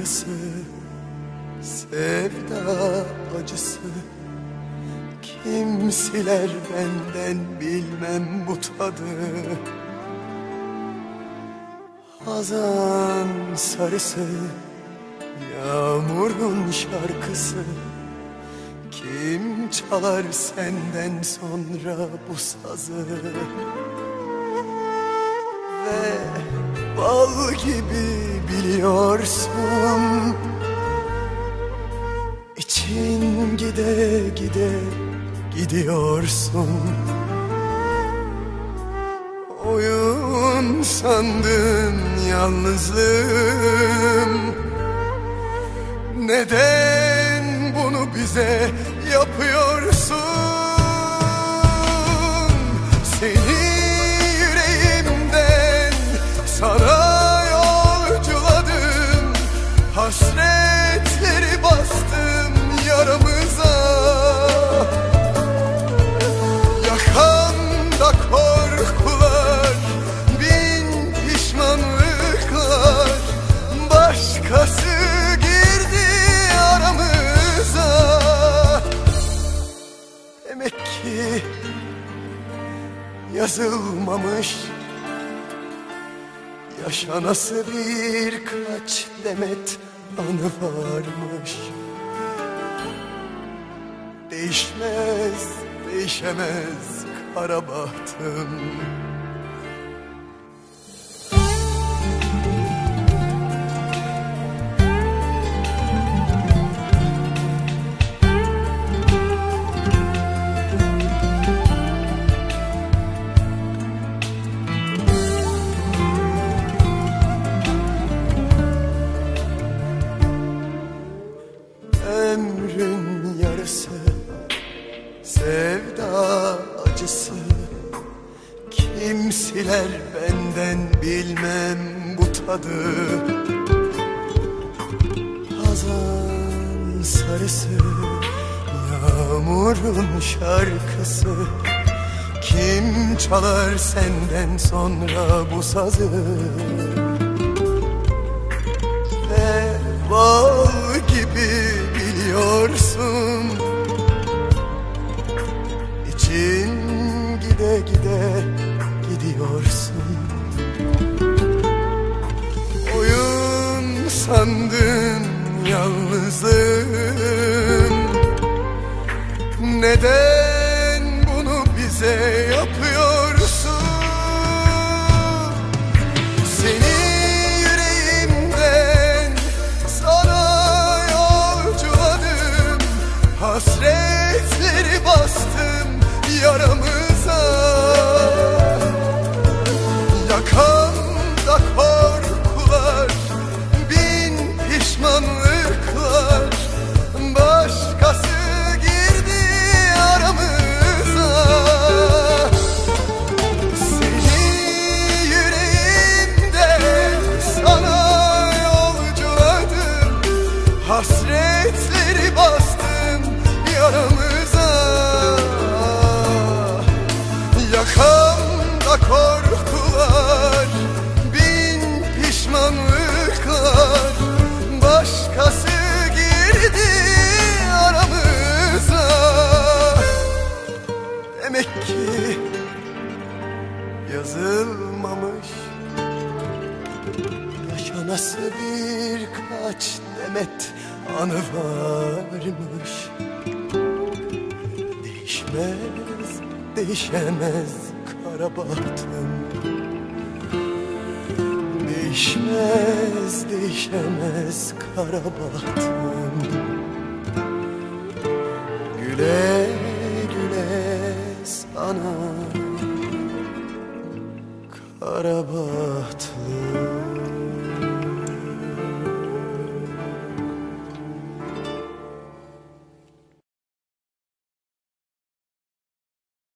yarısı, sevda acısı. Kim siler benden bilmem bu tadı. Hazan sarısı, yağmurun şarkısı. Kim çalar senden sonra bu sazı? Ve bal gibi biliyorsun, İçin gide gide gidiyorsun. Oyun sandın yalnızlığım. Neden bunu bize yapıyorsun? Seni yüreğimden sana yolculadım. Hasretleri bastım yaramıza. Yakamda korkular, bin pişmanlıklar. Başkası girdi aramıza. Demek ki yazılmamış yaşanası birkaç demet anı varmış. Değişmez, değişemez kara bahtım. Ömrün yarısı, sevda acısı. Kim siler benden bilmem bu tadı. Hazan sarısı, yağmurun şarkısı. Kim çalar senden sonra bu sazı? Ve bal gibi biliyorsun, İçin gide gide gidiyorsun. Oyun sandın yalnızlığım. Neden bunu bize yapıyorsun? Seni yüreğimden sana yolculadım. Hasretleri bastım yaramıza. Yakamda korkular, bin pişmanlıklar. Başkası girdi aramıza. Seni yüreğimde sana yolculadım. Hasretleri bastım yaramıza. Yakamda korkular, bin pişmanlıklar. Başkası girdi aramıza. Demek ki yazılmamış yaşanası birkaç demet anı varmış. Değişmez, değişemez kara bahtım. Değişmez, değişemez kara bahtım. Güle güle sana kara bahtım.